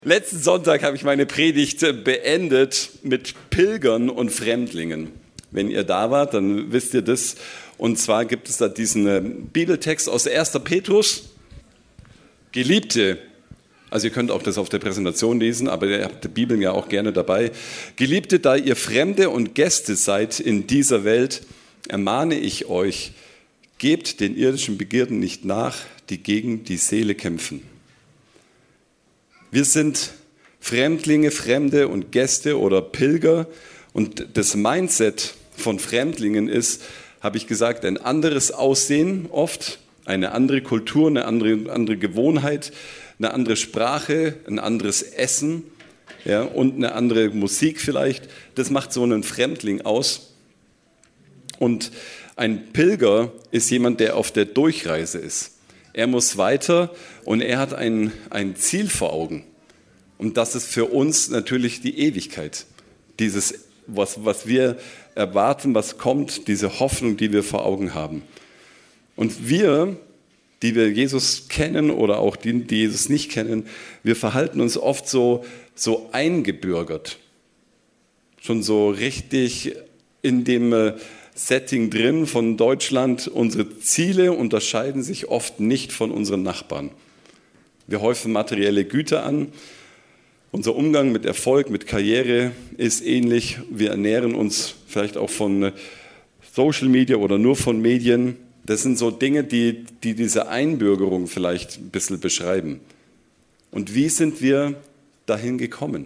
Letzten Sonntag habe ich meine Predigt beendet mit Pilgern und Fremdlingen. Wenn ihr da wart, dann wisst ihr das. Und zwar gibt es da diesen Bibeltext aus 1. Petrus. Geliebte, also ihr könnt auch das auf der Präsentation lesen, aber ihr habt die Bibeln ja auch gerne dabei. Geliebte, da ihr Fremde und Gäste seid in dieser Welt, ermahne ich euch, gebt den irdischen Begierden nicht nach, die gegen die Seele kämpfen. Wir sind Fremdlinge, Fremde und Gäste oder Pilger und das Mindset von Fremdlingen ist, habe ich gesagt, ein anderes Aussehen oft, eine andere Kultur, eine andere Gewohnheit, eine andere Sprache, ein anderes Essen, ja, und eine andere Musik vielleicht. Das macht so einen Fremdling aus. Und ein Pilger ist jemand, der auf der Durchreise ist. Er muss weiter und er hat ein Ziel vor Augen. Und das ist für uns natürlich die Ewigkeit. Dieses, was wir erwarten, was kommt, diese Hoffnung, die wir vor Augen haben. Und wir, die wir Jesus kennen oder auch die Jesus nicht kennen, wir verhalten uns oft so eingebürgert. Schon so richtig in dem Setting drin von Deutschland. Unsere Ziele unterscheiden sich oft nicht von unseren Nachbarn. Wir häufen materielle Güter an. Unser Umgang mit Erfolg, mit Karriere ist ähnlich. Wir ernähren uns vielleicht auch von Social Media oder nur von Medien. Das sind so Dinge, die diese Einbürgerung vielleicht ein bisschen beschreiben. Und wie sind wir dahin gekommen?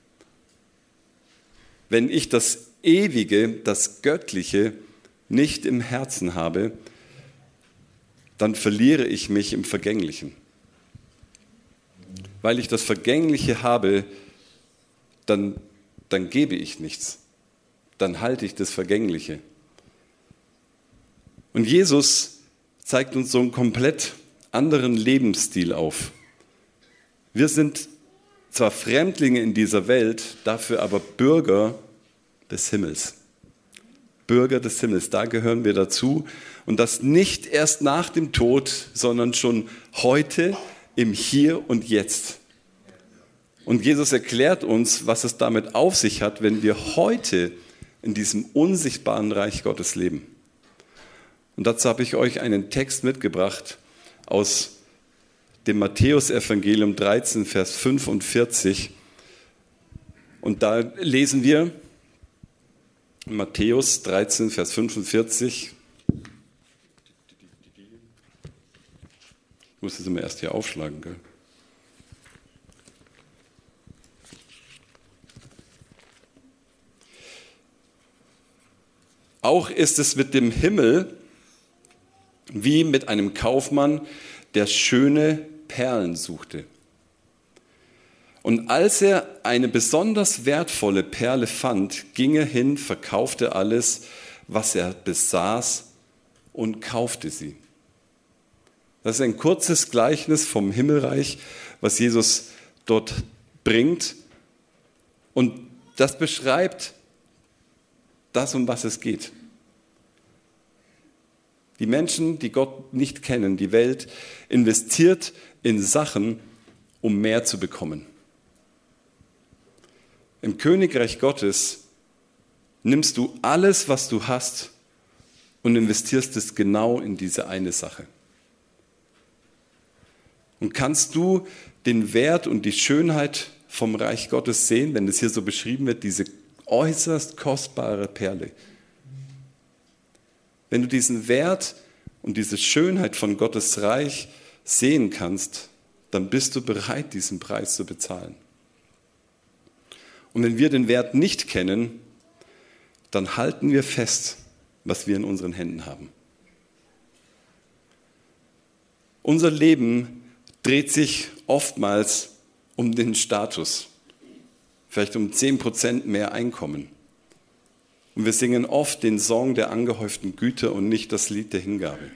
Wenn ich das Ewige, das Göttliche nicht im Herzen habe, dann verliere ich mich im Vergänglichen. Weil ich das Vergängliche habe, dann gebe ich nichts. Dann halte ich das Vergängliche. Und Jesus zeigt uns so einen komplett anderen Lebensstil auf. Wir sind zwar Fremdlinge in dieser Welt, dafür aber Bürger des Himmels. Bürger des Himmels, da gehören wir dazu. Und das nicht erst nach dem Tod, sondern schon heute, im Hier und Jetzt. Und Jesus erklärt uns, was es damit auf sich hat, wenn wir heute in diesem unsichtbaren Reich Gottes leben. Und dazu habe ich euch einen Text mitgebracht aus dem Matthäus-Evangelium 13, Vers 45. Und da lesen wir Matthäus 13, Vers 45. Ich muss das immer erst hier aufschlagen, gell? Auch ist es mit dem Himmel wie mit einem Kaufmann, der schöne Perlen suchte. Und als er eine besonders wertvolle Perle fand, ging er hin, verkaufte alles, was er besaß, und kaufte sie. Das ist ein kurzes Gleichnis vom Himmelreich, was Jesus dort bringt. Und das beschreibt das, um was es geht. Die Menschen, die Gott nicht kennen, die Welt, investiert in Sachen, um mehr zu bekommen. Im Königreich Gottes nimmst du alles, was du hast, und investierst es genau in diese eine Sache. Und kannst du den Wert und die Schönheit vom Reich Gottes sehen, wenn es hier so beschrieben wird, diese äußerst kostbare Perle? Wenn du diesen Wert und diese Schönheit von Gottes Reich sehen kannst, dann bist du bereit, diesen Preis zu bezahlen. Und wenn wir den Wert nicht kennen, dann halten wir fest, was wir in unseren Händen haben. Unser Leben dreht sich oftmals um den Status, vielleicht um 10% mehr Einkommen. Und wir singen oft den Song der angehäuften Güter und nicht das Lied der Hingabe.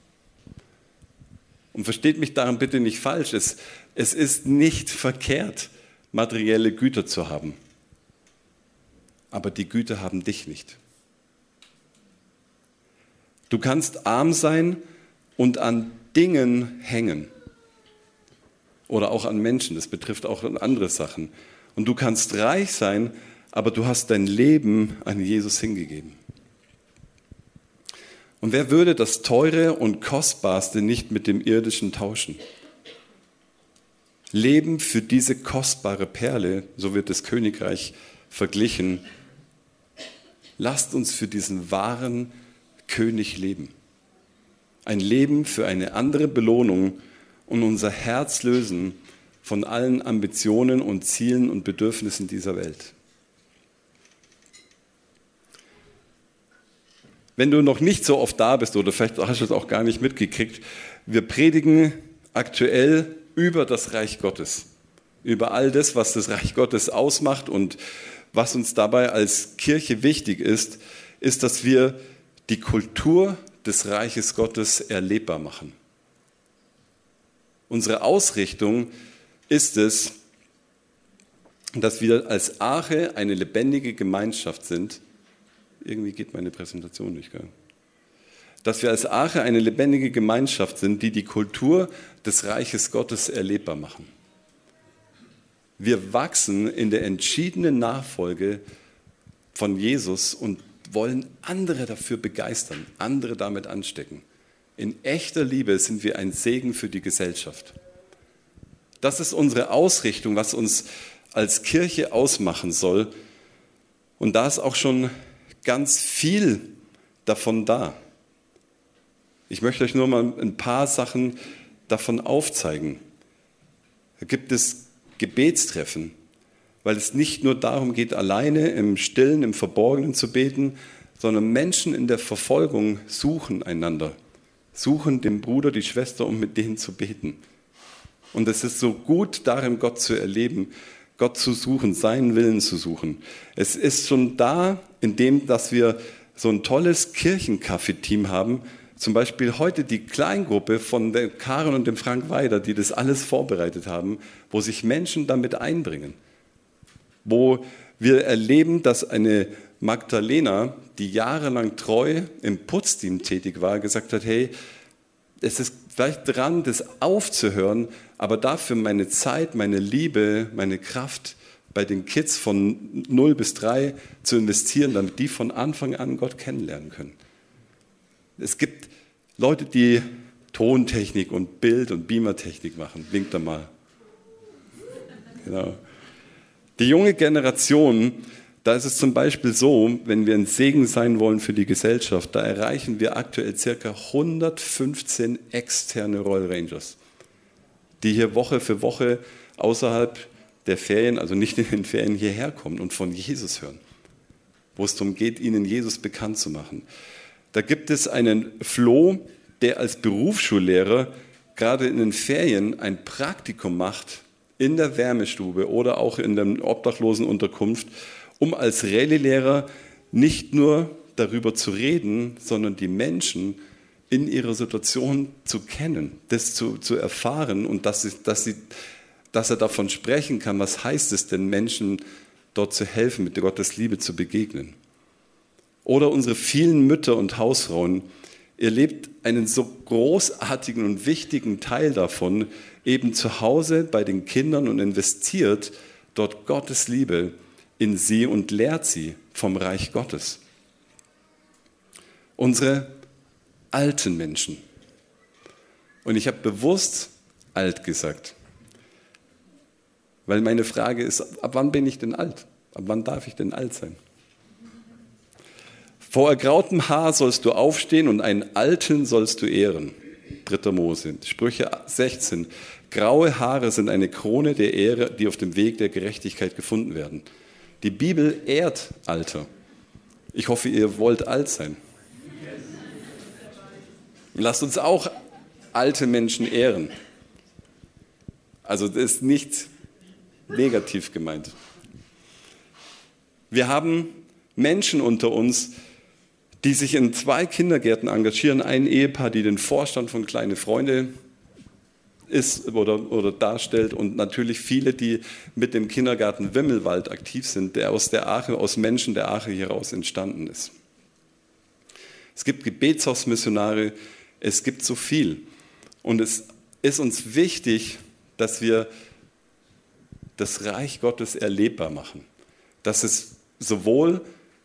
Und versteht mich daran bitte nicht falsch, es ist nicht verkehrt, materielle Güter zu haben. Aber die Güter haben dich nicht. Du kannst arm sein und an Dingen hängen. oder auch an Menschen. Das betrifft auch andere Sachen. Und du kannst reich sein, aber du hast dein Leben an Jesus hingegeben. Und wer würde das Teure und Kostbarste nicht mit dem Irdischen tauschen? Leben für diese kostbare Perle, so wird das Königreich verglichen. Lasst uns für diesen wahren König leben. Ein Leben für eine andere Belohnung und unser Herz lösen von allen Ambitionen und Zielen und Bedürfnissen dieser Welt. Wenn du noch nicht so oft da bist oder vielleicht hast du es auch gar nicht mitgekriegt, wir predigen aktuell über das Reich Gottes, über all das, was das Reich Gottes ausmacht und was uns dabei als Kirche wichtig ist, ist, dass wir die Kultur des Reiches Gottes erlebbar machen. Unsere Ausrichtung ist es, dass wir als Arche eine lebendige Gemeinschaft sind. Irgendwie geht meine Präsentation nicht, gell? Dass wir als Arche eine lebendige Gemeinschaft sind, die die Kultur des Reiches Gottes erlebbar machen. Wir wachsen in der entschiedenen Nachfolge von Jesus und wollen andere dafür begeistern, andere damit anstecken. In echter Liebe sind wir ein Segen für die Gesellschaft. Das ist unsere Ausrichtung, was uns als Kirche ausmachen soll. Und da ist auch schon ganz viel davon da. Ich möchte euch nur mal ein paar Sachen davon aufzeigen. Da gibt es Gebetstreffen, weil es nicht nur darum geht, alleine im Stillen, im Verborgenen zu beten, sondern Menschen in der Verfolgung suchen einander, suchen den Bruder, die Schwester, um mit denen zu beten. Und es ist so gut darin, Gott zu erleben, Gott zu suchen, seinen Willen zu suchen. Es ist schon da, indem, dass wir so ein tolles Kirchenkaffee-Team haben, zum Beispiel heute die Kleingruppe von der Karin und dem Frank Weider, die das alles vorbereitet haben, wo sich Menschen damit einbringen. Wo wir erleben, dass eine Magdalena, die jahrelang treu im Putzteam tätig war, gesagt hat, hey, es ist vielleicht dran, das aufzuhören, aber dafür meine Zeit, meine Liebe, meine Kraft bei den Kids von 0 bis 3 zu investieren, damit die von Anfang an Gott kennenlernen können. Es gibt Leute, die Tontechnik und Bild- und Beamertechnik machen. Winkt da mal. Genau. Die junge Generation, da ist es zum Beispiel so, wenn wir ein Segen sein wollen für die Gesellschaft, da erreichen wir aktuell ca. 115 externe Royal Rangers, die hier Woche für Woche außerhalb der Ferien, also nicht in den Ferien, hierher kommen und von Jesus hören, wo es darum geht, ihnen Jesus bekannt zu machen. Da gibt es einen Flo, der als Berufsschullehrer gerade in den Ferien ein Praktikum macht in der Wärmestube oder auch in der Obdachlosenunterkunft, um als Rallye-Lehrer nicht nur darüber zu reden, sondern die Menschen in ihrer Situation zu kennen, das zu erfahren und dass er davon sprechen kann, was heißt es denn, Menschen dort zu helfen, mit Gottes Liebe zu begegnen. Oder unsere vielen Mütter und Hausfrauen, ihr lebt einen so großartigen und wichtigen Teil davon, eben zu Hause bei den Kindern und investiert dort Gottes Liebe in sie und lehrt sie vom Reich Gottes. Unsere alten Menschen. Und ich habe bewusst alt gesagt, weil meine Frage ist, ab wann bin ich denn alt? Ab wann darf ich denn alt sein? Vor ergrautem Haar sollst du aufstehen und einen Alten sollst du ehren. 3. Mose, Sprüche 16. Graue Haare sind eine Krone der Ehre, die auf dem Weg der Gerechtigkeit gefunden werden. Die Bibel ehrt Alter. Ich hoffe, ihr wollt alt sein. Lasst uns auch alte Menschen ehren. Also das ist nicht negativ gemeint. Wir haben Menschen unter uns, die sich in 2 Kindergärten engagieren, ein Ehepaar, die den Vorstand von Kleine Freunde ist oder darstellt und natürlich viele, die mit dem Kindergarten Wimmelwald aktiv sind, der aus Menschen der Arche heraus entstanden ist. Es gibt Gebetshausmissionare, es gibt so viel. Und es ist uns wichtig, dass wir das Reich Gottes erlebbar machen. Dass es sowohl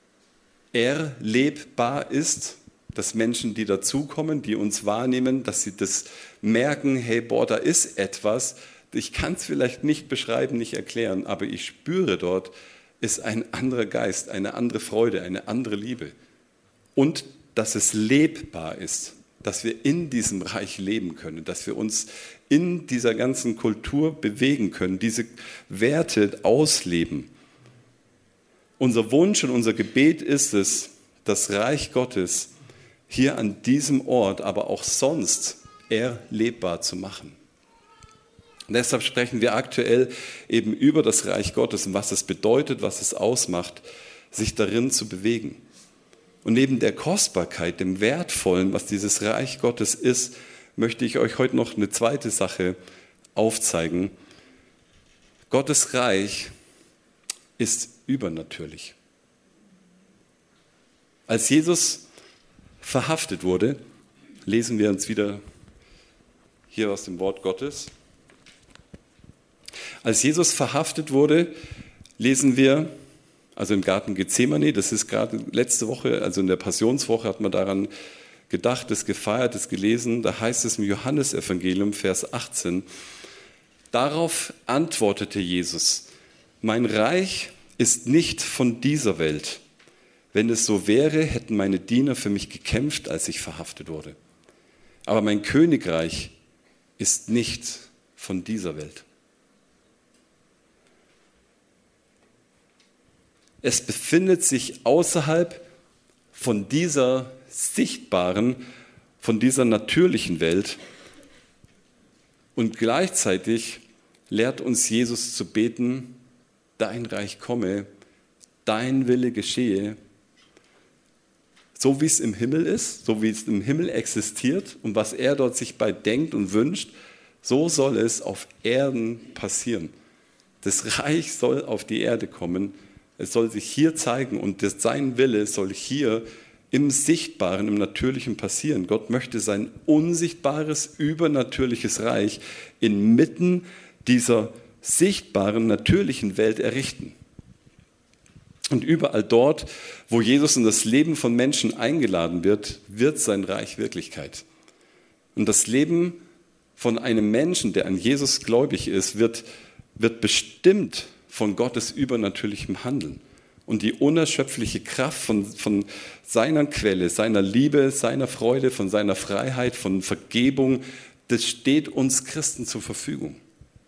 erlebbar ist, dass Menschen, die dazukommen, die uns wahrnehmen, dass sie das merken, hey, boah, da ist etwas, ich kann es vielleicht nicht beschreiben, nicht erklären, aber ich spüre, dort ist ein anderer Geist, eine andere Freude, eine andere Liebe. Und dass es lebbar ist, dass wir in diesem Reich leben können, dass wir uns in dieser ganzen Kultur bewegen können, diese Werte ausleben. Unser Wunsch und unser Gebet ist es, das Reich Gottes hier an diesem Ort, aber auch sonst erlebbar zu machen. Und deshalb sprechen wir aktuell eben über das Reich Gottes und was es bedeutet, was es ausmacht, sich darin zu bewegen. Und neben der Kostbarkeit, dem Wertvollen, was dieses Reich Gottes ist, möchte ich euch heute noch eine zweite Sache aufzeigen. Gottes Reich ist übernatürlich. Als Jesus verhaftet wurde, lesen wir uns wieder hier aus dem Wort Gottes. Als Jesus verhaftet wurde, lesen wir, also im Garten Gethsemane, das ist gerade letzte Woche, also in der Passionswoche hat man daran gedacht, das gefeiert, das gelesen, da heißt es im Johannesevangelium, Vers 18, darauf antwortete Jesus, mein Reich ist nicht von dieser Welt. Wenn es so wäre, hätten meine Diener für mich gekämpft, als ich verhaftet wurde. Aber mein Königreich ist nicht von dieser Welt. Es befindet sich außerhalb von dieser sichtbaren, von dieser natürlichen Welt. Und gleichzeitig lehrt uns Jesus zu beten, dein Reich komme, dein Wille geschehe, so wie es im Himmel ist, so wie es im Himmel existiert und was er dort sich bei denkt und wünscht, so soll es auf Erden passieren. Das Reich soll auf die Erde kommen, es soll sich hier zeigen und sein Wille soll hier im Sichtbaren, im Natürlichen passieren. Gott möchte sein unsichtbares, übernatürliches Reich inmitten dieser sichtbaren, natürlichen Welt errichten. Und überall dort, wo Jesus in das Leben von Menschen eingeladen wird, wird sein Reich Wirklichkeit. Und das Leben von einem Menschen, der an Jesus gläubig ist, wird bestimmt von Gottes übernatürlichem Handeln. Und die unerschöpfliche Kraft von seiner Quelle, seiner Liebe, seiner Freude, von seiner Freiheit, von Vergebung, das steht uns Christen zur Verfügung.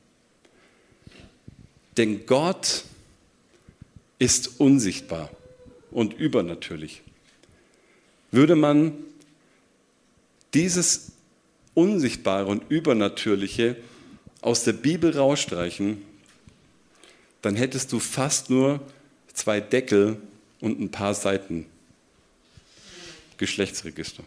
Denn Gott ist unsichtbar und übernatürlich. Würde man dieses Unsichtbare und Übernatürliche aus der Bibel rausstreichen, dann hättest du fast nur 2 Deckel und ein paar Seiten Geschlechtsregister.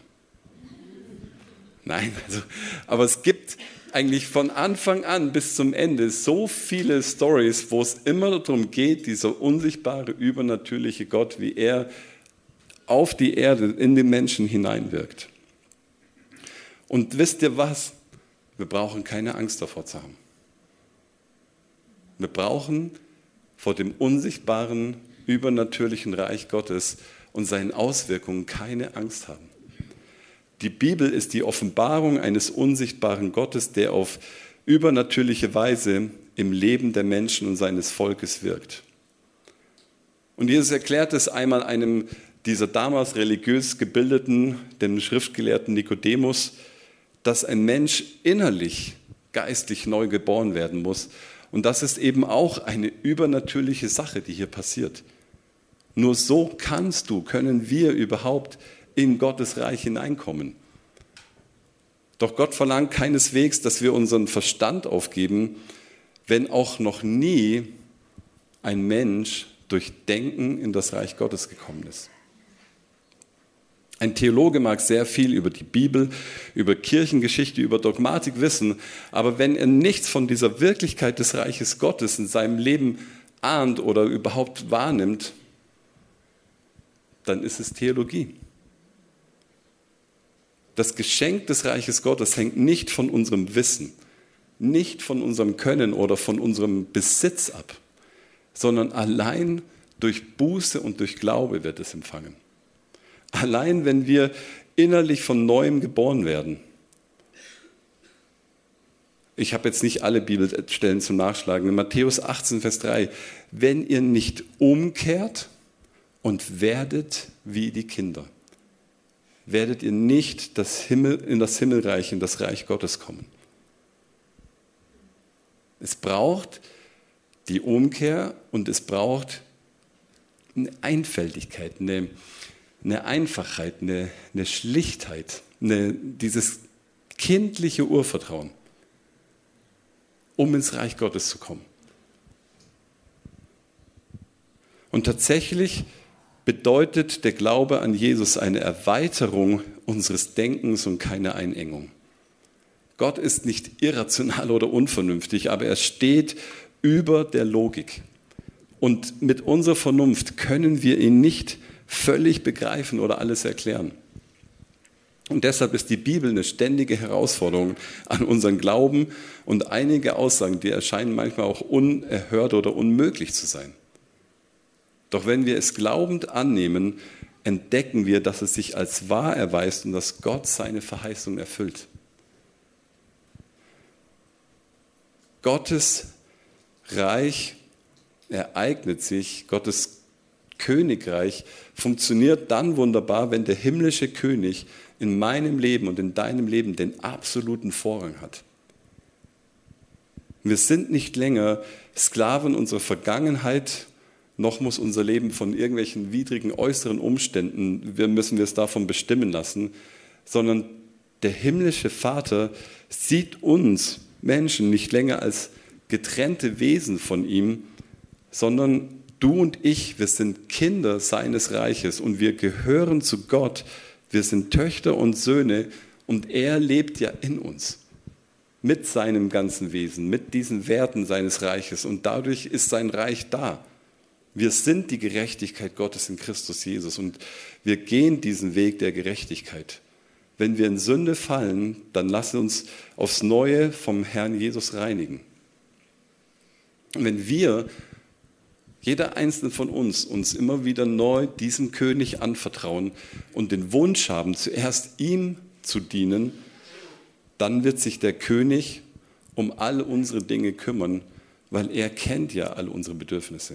Nein, aber es gibt eigentlich von Anfang an bis zum Ende so viele Storys, wo es immer darum geht, dieser unsichtbare, übernatürliche Gott, wie er auf die Erde, in den Menschen hineinwirkt. Und wisst ihr was? Wir brauchen keine Angst davor zu haben. Wir brauchen vor dem unsichtbaren, übernatürlichen Reich Gottes und seinen Auswirkungen keine Angst haben. Die Bibel ist die Offenbarung eines unsichtbaren Gottes, der auf übernatürliche Weise im Leben der Menschen und seines Volkes wirkt. Und Jesus erklärt es einmal einem dieser damals religiös gebildeten, dem Schriftgelehrten Nikodemus, dass ein Mensch innerlich, geistlich neu geboren werden muss. Und das ist eben auch eine übernatürliche Sache, die hier passiert. Nur so können wir überhaupt in Gottes Reich hineinkommen. Doch Gott verlangt keineswegs, dass wir unseren Verstand aufgeben, wenn auch noch nie ein Mensch durch Denken in das Reich Gottes gekommen ist. Ein Theologe mag sehr viel über die Bibel, über Kirchengeschichte, über Dogmatik wissen, aber wenn er nichts von dieser Wirklichkeit des Reiches Gottes in seinem Leben ahnt oder überhaupt wahrnimmt, dann ist es Theologie. Das Geschenk des Reiches Gottes hängt nicht von unserem Wissen. nicht von unserem Können oder von unserem Besitz ab, sondern allein durch Buße und durch Glaube wird es empfangen. Allein wenn wir innerlich von Neuem geboren werden. Ich habe jetzt nicht alle Bibelstellen zum Nachschlagen. In Matthäus 18, Vers 3. Wenn ihr nicht umkehrt und werdet wie die Kinder, werdet ihr nicht in das Himmelreich, in das Reich Gottes kommen. Es braucht die Umkehr und es braucht eine Einfältigkeit, eine Einfachheit, eine Schlichtheit, dieses kindliche Urvertrauen, um ins Reich Gottes zu kommen. Und tatsächlich bedeutet der Glaube an Jesus eine Erweiterung unseres Denkens und keine Einengung. Gott ist nicht irrational oder unvernünftig, aber er steht über der Logik. Und mit unserer Vernunft können wir ihn nicht völlig begreifen oder alles erklären. Und deshalb ist die Bibel eine ständige Herausforderung an unseren Glauben und einige Aussagen, die erscheinen manchmal auch unerhört oder unmöglich zu sein. Doch wenn wir es glaubend annehmen, entdecken wir, dass es sich als wahr erweist und dass Gott seine Verheißung erfüllt. Gottes Reich ereignet sich, Gottes Königreich funktioniert dann wunderbar, wenn der himmlische König in meinem Leben und in deinem Leben den absoluten Vorrang hat. Wir sind nicht länger Sklaven unserer Vergangenheit, noch muss unser Leben von irgendwelchen widrigen äußeren Umständen, müssen wir es davon bestimmen lassen, sondern der himmlische Vater sieht uns Menschen nicht länger als getrennte Wesen von ihm, sondern du und ich, wir sind Kinder seines Reiches und wir gehören zu Gott. Wir sind Töchter und Söhne und er lebt ja in uns mit seinem ganzen Wesen, mit diesen Werten seines Reiches und dadurch ist sein Reich da. Wir sind die Gerechtigkeit Gottes in Christus Jesus und wir gehen diesen Weg der Gerechtigkeit. Wenn wir in Sünde fallen, dann lass uns aufs Neue vom Herrn Jesus reinigen. Und wenn wir, jeder einzelne von uns immer wieder neu diesem König anvertrauen und den Wunsch haben, zuerst ihm zu dienen, dann wird sich der König um all unsere Dinge kümmern, weil er kennt ja all unsere Bedürfnisse.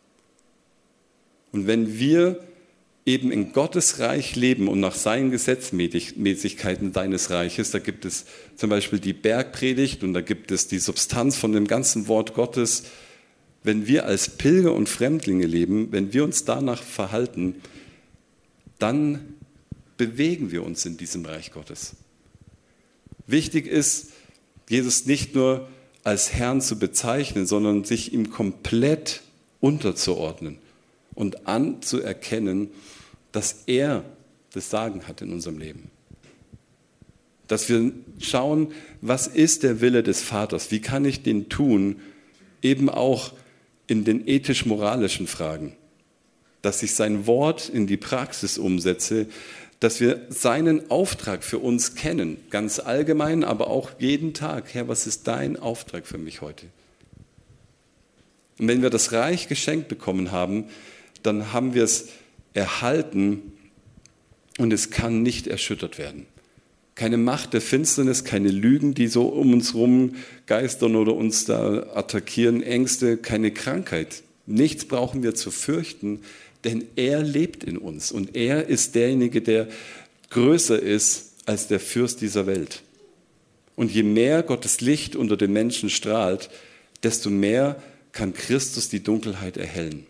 Und wenn wir eben in Gottes Reich leben und nach seinen Gesetzmäßigkeiten seines Reiches, da gibt es zum Beispiel die Bergpredigt und da gibt es die Substanz von dem ganzen Wort Gottes. Wenn wir als Pilger und Fremdlinge leben, wenn wir uns danach verhalten, dann bewegen wir uns in diesem Reich Gottes. Wichtig ist, Jesus nicht nur als Herrn zu bezeichnen, sondern sich ihm komplett unterzuordnen und anzuerkennen, dass er das Sagen hat in unserem Leben. Dass wir schauen, was ist der Wille des Vaters? Wie kann ich den tun? Eben auch in den ethisch-moralischen Fragen. Dass ich sein Wort in die Praxis umsetze, dass wir seinen Auftrag für uns kennen, ganz allgemein, aber auch jeden Tag. Herr, was ist dein Auftrag für mich heute? Und wenn wir das Reich geschenkt bekommen haben, dann haben wir es erhalten und es kann nicht erschüttert werden. Keine Macht der Finsternis, keine Lügen, die so um uns rum geistern oder uns da attackieren, Ängste, keine Krankheit. Nichts brauchen wir zu fürchten, denn er lebt in uns und er ist derjenige, der größer ist als der Fürst dieser Welt. Und je mehr Gottes Licht unter den Menschen strahlt, desto mehr kann Christus die Dunkelheit erhellen.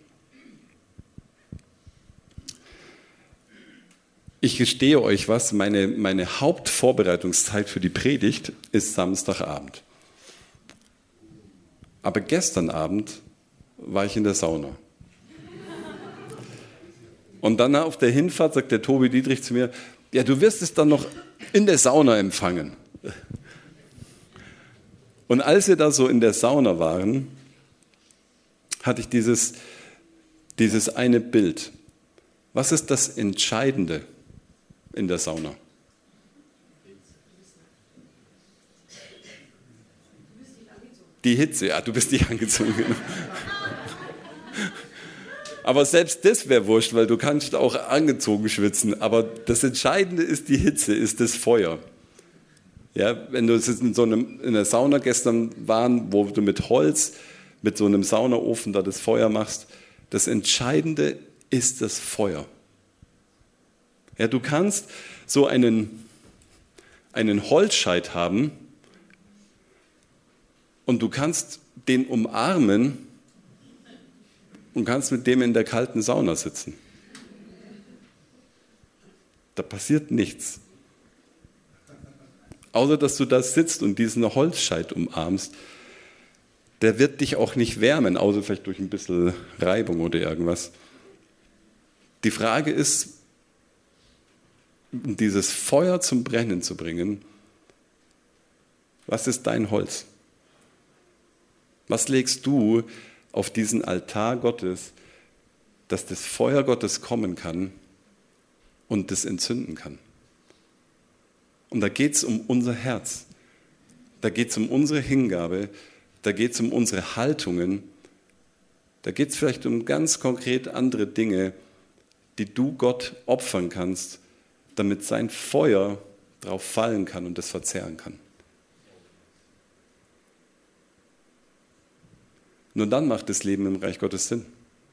Ich gestehe euch was, meine Hauptvorbereitungszeit für die Predigt ist Samstagabend. Aber gestern Abend war ich in der Sauna. Und dann auf der Hinfahrt sagt der Tobi Dietrich zu mir, ja, du wirst es dann noch in der Sauna empfangen. Und als wir da so in der Sauna waren, hatte ich dieses eine Bild. Was ist das Entscheidende in der Sauna? Die Hitze, ja, du bist nicht angezogen. Aber selbst das wäre wurscht, weil du kannst auch angezogen schwitzen. Aber das Entscheidende ist die Hitze, ist das Feuer. Ja, wenn du in einer Sauna gestern waren, wo du mit Holz, mit so einem Saunaofen da das Feuer machst, das Entscheidende ist das Feuer. Ja, du kannst so einen Holzscheit haben und du kannst den umarmen und kannst mit dem in der kalten Sauna sitzen. Da passiert nichts. Außer, dass du da sitzt und diesen Holzscheit umarmst. Der wird dich auch nicht wärmen, außer vielleicht durch ein bisschen Reibung oder irgendwas. Die Frage ist, um dieses Feuer zum Brennen zu bringen, was ist dein Holz? Was legst du auf diesen Altar Gottes, dass das Feuer Gottes kommen kann und das entzünden kann? Und da geht es um unser Herz, da geht es um unsere Hingabe, da geht es um unsere Haltungen, da geht es vielleicht um ganz konkret andere Dinge, die du Gott opfern kannst, damit sein Feuer drauf fallen kann und das verzehren kann. Nur dann macht das Leben im Reich Gottes Sinn.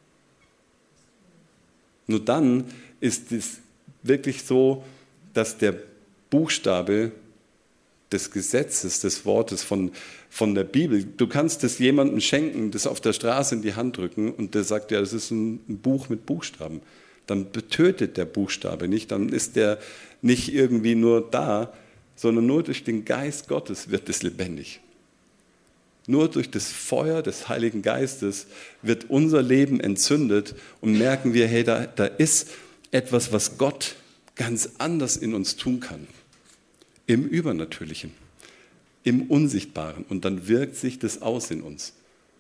Nur dann ist es wirklich so, dass der Buchstabe des Gesetzes, des Wortes von der Bibel, du kannst es jemandem schenken, das auf der Straße in die Hand drücken und der sagt, ja, das ist ein Buch mit Buchstaben. Dann betötet der Buchstabe nicht, dann ist der nicht irgendwie nur da, sondern nur durch den Geist Gottes wird es lebendig. Nur durch das Feuer des Heiligen Geistes wird unser Leben entzündet und merken wir, hey, da ist etwas, was Gott ganz anders in uns tun kann. Im Übernatürlichen, im Unsichtbaren. Und dann wirkt sich das aus in uns.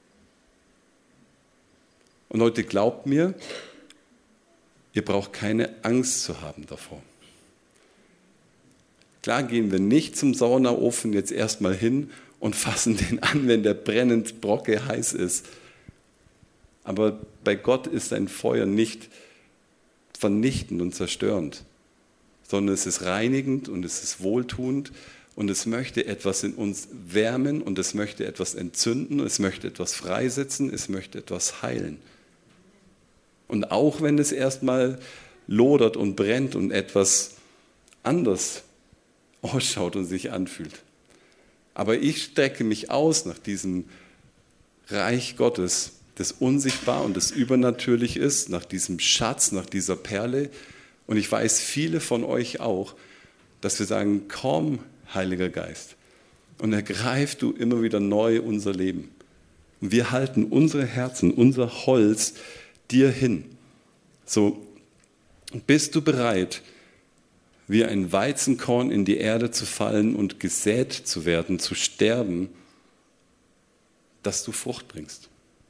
Und Leute, glaubt mir, ihr braucht keine Angst zu haben davor. Klar gehen wir nicht zum Saunaofen jetzt erstmal hin und fassen den an, wenn der brennend brocke heiß ist. Aber bei Gott ist sein Feuer nicht vernichtend und zerstörend, sondern es ist reinigend und es ist wohltuend und es möchte etwas in uns wärmen und es möchte etwas entzünden, es möchte etwas freisetzen, es möchte etwas heilen. Und auch wenn es erstmal lodert und brennt und etwas anders ausschaut und sich anfühlt. Aber ich strecke mich aus nach diesem Reich Gottes, das unsichtbar und das übernatürlich ist, nach diesem Schatz, nach dieser Perle. Und ich weiß, viele von euch auch, dass wir sagen, komm, Heiliger Geist, und ergreif du immer wieder neu unser Leben. Und wir halten unsere Herzen, unser Holz dir hin. So, bist du bereit, wie ein Weizenkorn in die Erde zu fallen und gesät zu werden, zu sterben, dass du Frucht bringst?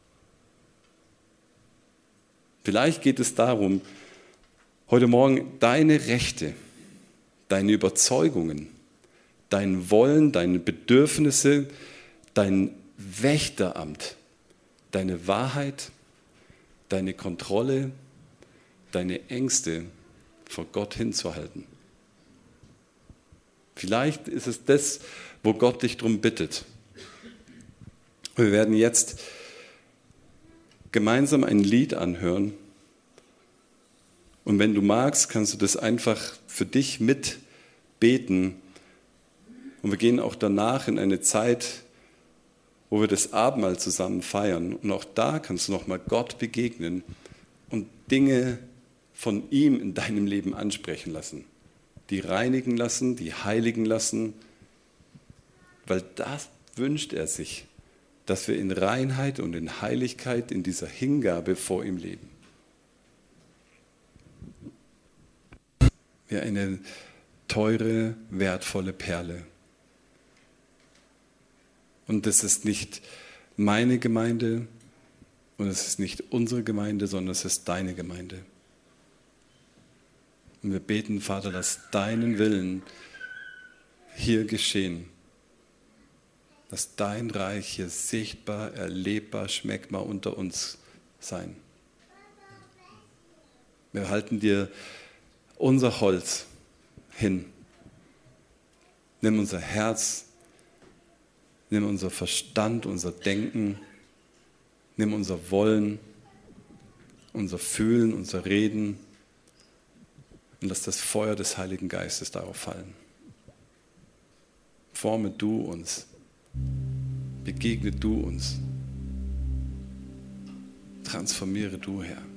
Vielleicht geht es darum, heute Morgen deine Rechte, deine Überzeugungen, dein Wollen, deine Bedürfnisse, dein Wächteramt, deine Wahrheit, deine Kontrolle, deine Ängste vor Gott hinzuhalten. Vielleicht ist es das, wo Gott dich darum bittet. Wir werden jetzt gemeinsam ein Lied anhören. Und wenn du magst, kannst du das einfach für dich mitbeten. Und wir gehen auch danach in eine Zeit, wo wir das Abendmahl zusammen feiern. Und auch da kannst du nochmal Gott begegnen und Dinge von ihm in deinem Leben ansprechen lassen. Die reinigen lassen, die heiligen lassen. Weil das wünscht er sich, dass wir in Reinheit und in Heiligkeit, in dieser Hingabe vor ihm leben. Wie eine teure, wertvolle Perle. Und das ist nicht meine Gemeinde und es ist nicht unsere Gemeinde, sondern es ist deine Gemeinde. Und wir beten, Vater, lass deinen Willen hier geschehen. Lass dein Reich hier sichtbar, erlebbar, schmeckbar unter uns sein. Wir halten dir unser Holz hin. Nimm unser Herz, nimm unser Verstand, unser Denken, nimm unser Wollen, unser Fühlen, unser Reden und lass das Feuer des Heiligen Geistes darauf fallen. Forme du uns, begegne du uns, transformiere du, Herr.